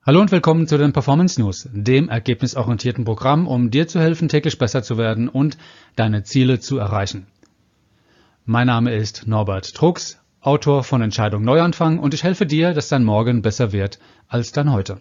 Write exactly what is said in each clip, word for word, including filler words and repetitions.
Hallo und willkommen zu den Performance News, dem ergebnisorientierten Programm, um dir zu helfen, täglich besser zu werden und deine Ziele zu erreichen. Mein Name ist Norbert Trux, Autor von Entscheidung Neuanfang, und ich helfe dir, dass dein Morgen besser wird als dein Heute.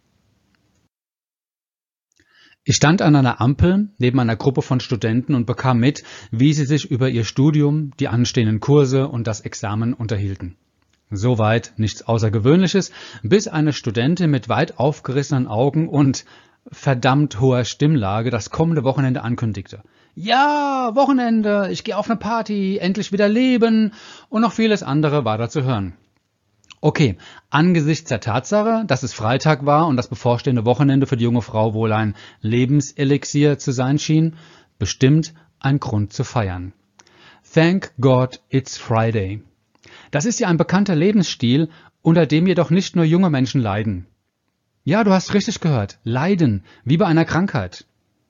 Ich stand an einer Ampel neben einer Gruppe von Studenten und bekam mit, wie sie sich über ihr Studium, die anstehenden Kurse und das Examen unterhielten. Soweit nichts Außergewöhnliches, bis eine Studentin mit weit aufgerissenen Augen und verdammt hoher Stimmlage das kommende Wochenende ankündigte. Ja, Wochenende, ich gehe auf eine Party, endlich wieder leben und noch vieles andere war da zu hören. Okay, angesichts der Tatsache, dass es Freitag war und das bevorstehende Wochenende für die junge Frau wohl ein Lebenselixier zu sein schien, bestimmt ein Grund zu feiern. Thank God it's Friday. Das ist ja ein bekannter Lebensstil, unter dem jedoch nicht nur junge Menschen leiden. Ja, du hast richtig gehört, leiden, wie bei einer Krankheit.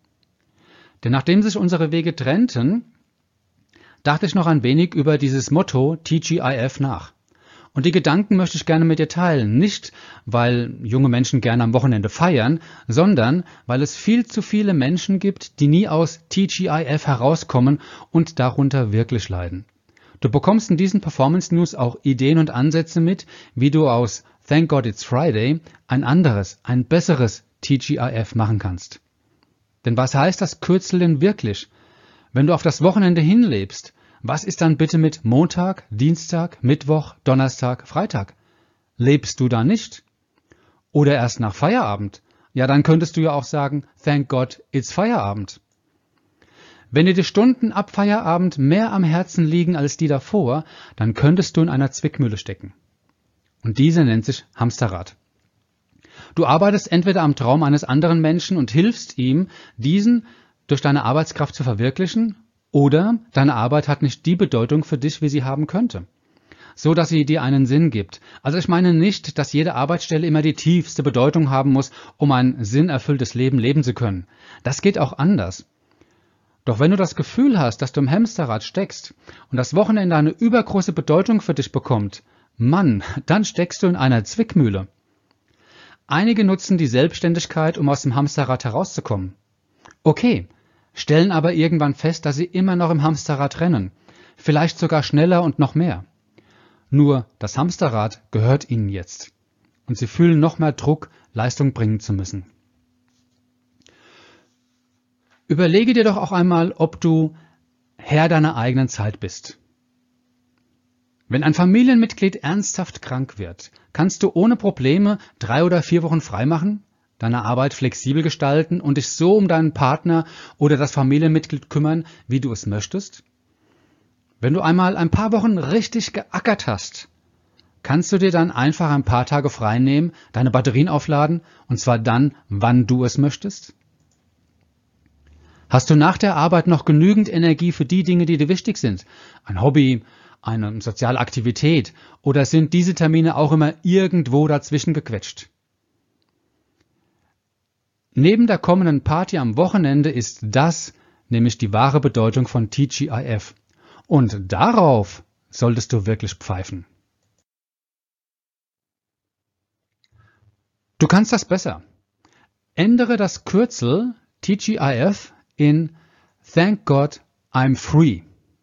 Denn nachdem sich unsere Wege trennten, dachte ich noch ein wenig über dieses Motto T G I F nach. Und die Gedanken möchte ich gerne mit dir teilen, nicht weil junge Menschen gerne am Wochenende feiern, sondern weil es viel zu viele Menschen gibt, die nie aus T G I F herauskommen und darunter wirklich leiden. Du bekommst in diesen Performance News auch Ideen und Ansätze mit, wie du aus Thank God It's Friday ein anderes, ein besseres T G I F machen kannst. Denn was heißt das Kürzel denn wirklich? Wenn du auf das Wochenende hinlebst, was ist dann bitte mit Montag, Dienstag, Mittwoch, Donnerstag, Freitag? Lebst du da nicht? Oder erst nach Feierabend? Ja, dann könntest du ja auch sagen, Thank God It's Feierabend. Wenn dir die Stunden ab Feierabend mehr am Herzen liegen als die davor, dann könntest du in einer Zwickmühle stecken. Und diese nennt sich Hamsterrad. Du arbeitest entweder am Traum eines anderen Menschen und hilfst ihm, diesen durch deine Arbeitskraft zu verwirklichen, oder deine Arbeit hat nicht die Bedeutung für dich, wie sie haben könnte, so dass sie dir einen Sinn gibt. Also ich meine nicht, dass jede Arbeitsstelle immer die tiefste Bedeutung haben muss, um ein sinnerfülltes Leben leben zu können. Das geht auch anders. Doch wenn du das Gefühl hast, dass du im Hamsterrad steckst und das Wochenende eine übergroße Bedeutung für dich bekommt, Mann, dann steckst du in einer Zwickmühle. Einige nutzen die Selbstständigkeit, um aus dem Hamsterrad herauszukommen. Okay, stellen aber irgendwann fest, dass sie immer noch im Hamsterrad rennen, vielleicht sogar schneller und noch mehr. Nur das Hamsterrad gehört ihnen jetzt und sie fühlen noch mehr Druck, Leistung bringen zu müssen. Überlege dir doch auch einmal, ob du Herr deiner eigenen Zeit bist. Wenn ein Familienmitglied ernsthaft krank wird, kannst du ohne Probleme drei oder vier Wochen freimachen, deine Arbeit flexibel gestalten und dich so um deinen Partner oder das Familienmitglied kümmern, wie du es möchtest? Wenn du einmal ein paar Wochen richtig geackert hast, kannst du dir dann einfach ein paar Tage frei nehmen, deine Batterien aufladen, und zwar dann, wann du es möchtest? Hast du nach der Arbeit noch genügend Energie für die Dinge, die dir wichtig sind? Ein Hobby, eine soziale Aktivität, oder sind diese Termine auch immer irgendwo dazwischen gequetscht? Neben der kommenden Party am Wochenende ist das nämlich die wahre Bedeutung von T G I F. Und darauf solltest du wirklich pfeifen. Du kannst das besser. Ändere das Kürzel T G I F in Thank God I'm Free.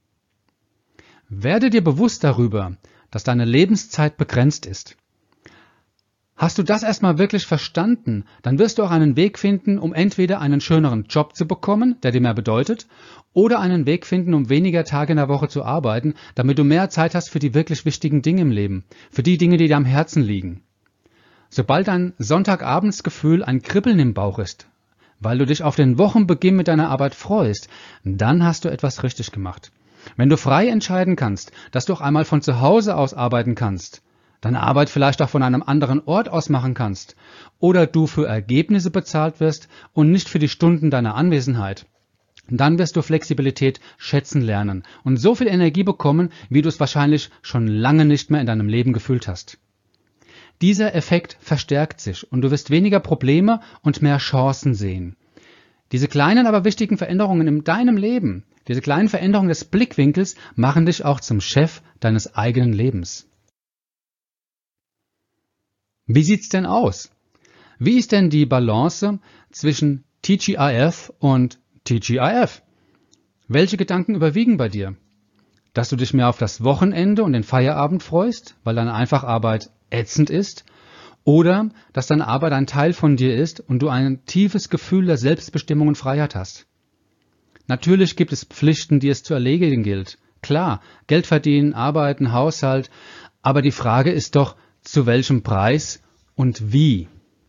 Werde dir bewusst darüber, dass deine Lebenszeit begrenzt ist. Hast du das erstmal wirklich verstanden, dann wirst du auch einen Weg finden, um entweder einen schöneren Job zu bekommen, der dir mehr bedeutet, oder einen Weg finden, um weniger Tage in der Woche zu arbeiten, damit du mehr Zeit hast für die wirklich wichtigen Dinge im Leben, für die Dinge, die dir am Herzen liegen. Sobald dein Sonntagabendsgefühl ein Kribbeln im Bauch ist, weil du dich auf den Wochenbeginn mit deiner Arbeit freust, dann hast du etwas richtig gemacht. Wenn du frei entscheiden kannst, dass du auch einmal von zu Hause aus arbeiten kannst, deine Arbeit vielleicht auch von einem anderen Ort aus machen kannst, oder du für Ergebnisse bezahlt wirst und nicht für die Stunden deiner Anwesenheit, dann wirst du Flexibilität schätzen lernen und so viel Energie bekommen, wie du es wahrscheinlich schon lange nicht mehr in deinem Leben gefühlt hast. Dieser Effekt verstärkt sich und du wirst weniger Probleme und mehr Chancen sehen. Diese kleinen, aber wichtigen Veränderungen in deinem Leben, diese kleinen Veränderungen des Blickwinkels machen dich auch zum Chef deines eigenen Lebens. Wie sieht's denn aus? Wie ist denn die Balance zwischen T G I F und T G I F? Welche Gedanken überwiegen bei dir? Dass du dich mehr auf das Wochenende und den Feierabend freust, weil deine Einfacharbeit ätzend ist? Oder dass deine Arbeit ein Teil von dir ist und du ein tiefes Gefühl der Selbstbestimmung und Freiheit hast? Natürlich gibt es Pflichten, die es zu erledigen gilt. Klar, Geld verdienen, arbeiten, Haushalt. Aber die Frage ist doch, zu welchem Preis und wie?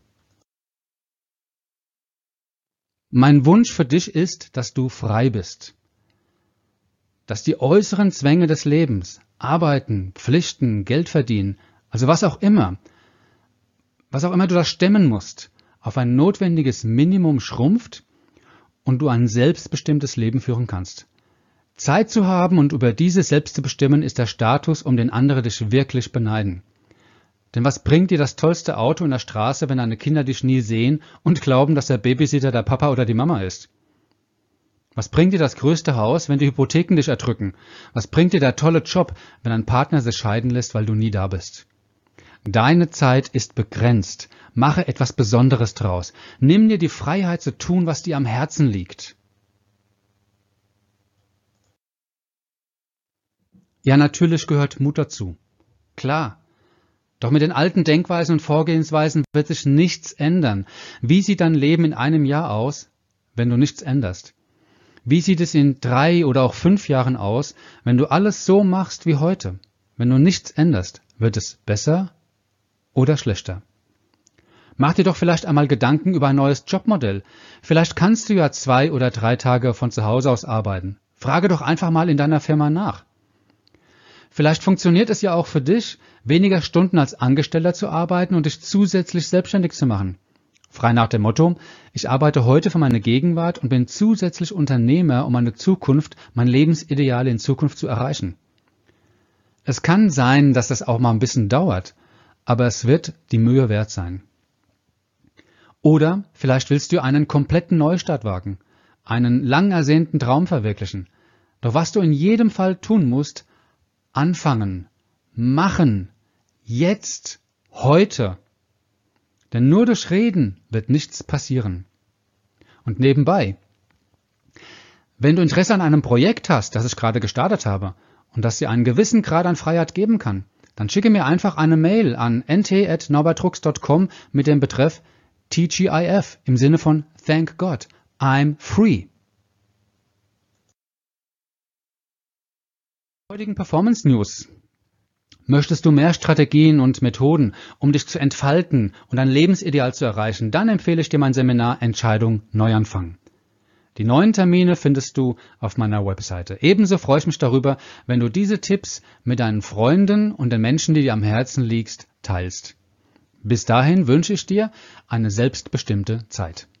Mein Wunsch für dich ist, dass du frei bist. Dass die äußeren Zwänge des Lebens, Arbeiten, Pflichten, Geld verdienen, also was auch immer, was auch immer du da stemmen musst, auf ein notwendiges Minimum schrumpft und du ein selbstbestimmtes Leben führen kannst. Zeit zu haben und über diese selbst zu bestimmen, ist der Status, um den andere dich wirklich beneiden. Denn was bringt dir das tollste Auto in der Straße, wenn deine Kinder dich nie sehen und glauben, dass der Babysitter der Papa oder die Mama ist? Was bringt dir das größte Haus, wenn die Hypotheken dich erdrücken? Was bringt dir der tolle Job, wenn dein Partner sich scheiden lässt, weil du nie da bist? Deine Zeit ist begrenzt. Mache etwas Besonderes draus. Nimm dir die Freiheit zu tun, was dir am Herzen liegt. Ja, natürlich gehört Mut dazu. Klar. Doch mit den alten Denkweisen und Vorgehensweisen wird sich nichts ändern. Wie sieht dein Leben in einem Jahr aus, wenn du nichts änderst? Wie sieht es in drei oder auch fünf Jahren aus, wenn du alles so machst wie heute? Wenn du nichts änderst, wird es besser oder schlechter? Mach dir doch vielleicht einmal Gedanken über ein neues Jobmodell. Vielleicht kannst du ja zwei oder drei Tage von zu Hause aus arbeiten. Frage doch einfach mal in deiner Firma nach. Vielleicht funktioniert es ja auch für dich, weniger Stunden als Angestellter zu arbeiten und dich zusätzlich selbstständig zu machen. Frei nach dem Motto, ich arbeite heute für meine Gegenwart und bin zusätzlich Unternehmer, um meine Zukunft, mein Lebensideal in Zukunft zu erreichen. Es kann sein, dass das auch mal ein bisschen dauert, aber es wird die Mühe wert sein. Oder vielleicht willst du einen kompletten Neustart wagen, einen lang ersehnten Traum verwirklichen. Doch was du in jedem Fall tun musst, anfangen, machen, jetzt, heute. Denn nur durch Reden wird nichts passieren. Und nebenbei, wenn du Interesse an einem Projekt hast, das ich gerade gestartet habe und das dir einen gewissen Grad an Freiheit geben kann, dann schicke mir einfach eine Mail an n t at norbert dot com mit dem Betreff T G I F im Sinne von Thank God, I'm free. Heutigen Performance News. Möchtest du mehr Strategien und Methoden, um dich zu entfalten und dein Lebensideal zu erreichen, dann empfehle ich dir mein Seminar Entscheidung Neuanfang. Die neuen Termine findest du auf meiner Webseite. Ebenso freue ich mich darüber, wenn du diese Tipps mit deinen Freunden und den Menschen, die dir am Herzen liegst, teilst. Bis dahin wünsche ich dir eine selbstbestimmte Zeit.